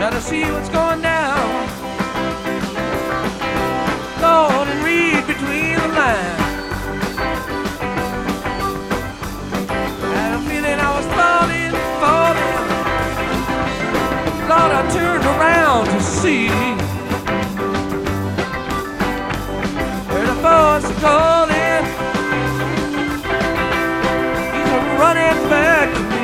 Gotta see what's going down. Go on and read between the lines. Had a feeling I was falling, falling. Lord, I turned around to see. Heard a voice calling. He's running back to me.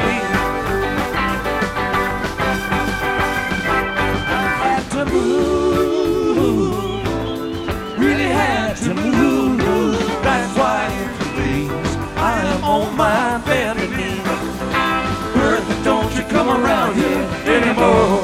To move, really had to move. That's why, if you please, I am on my bended knee. Bertha, don't you come around here anymore.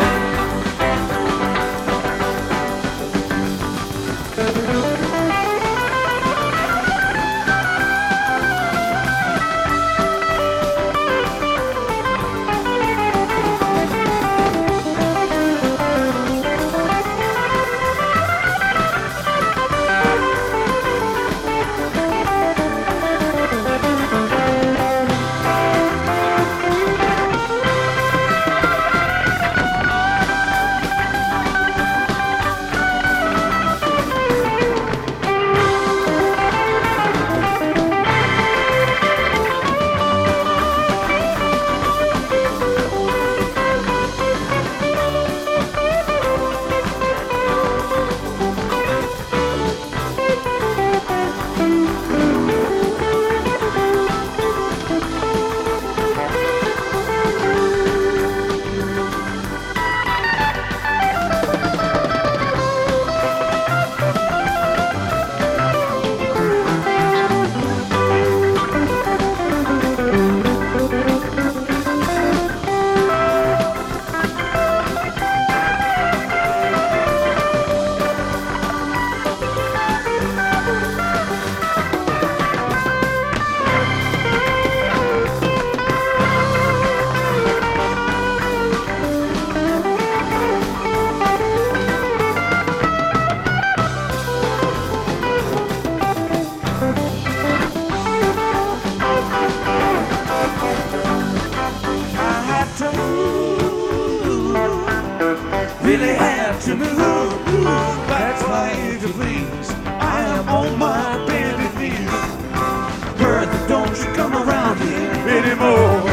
Really had to move. That's why, if you please, I am on my bended knee. Bertha, don't you come around here anymore.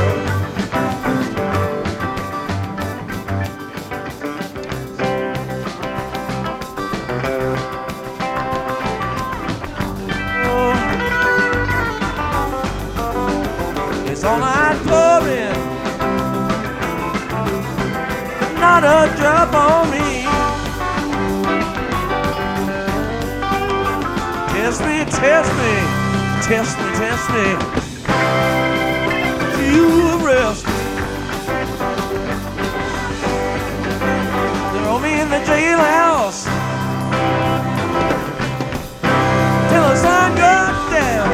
Oh, it's all night clubbing. Not a drop on me. Test me, test me, test me, test me. You arrest me. Throw me in the jailhouse till the sun goes down.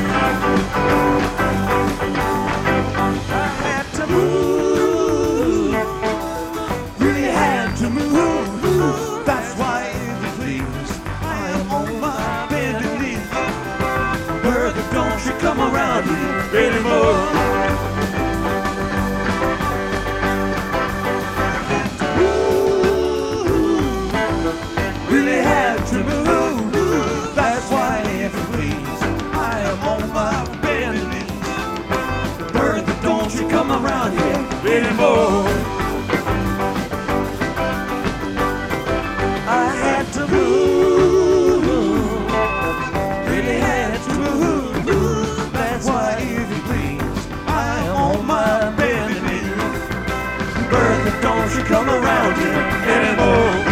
I had to move. To move, that's why, if you please, I am on my bended knee. Bertha, don't you come around here anymore. Really had to move, that's why, if you please, I am on my bended knee. Bertha, don't you come around here anymore. To move, really had to move. That's why, if you please, I am on my bended knee. Bertha, don't you come around here anymore.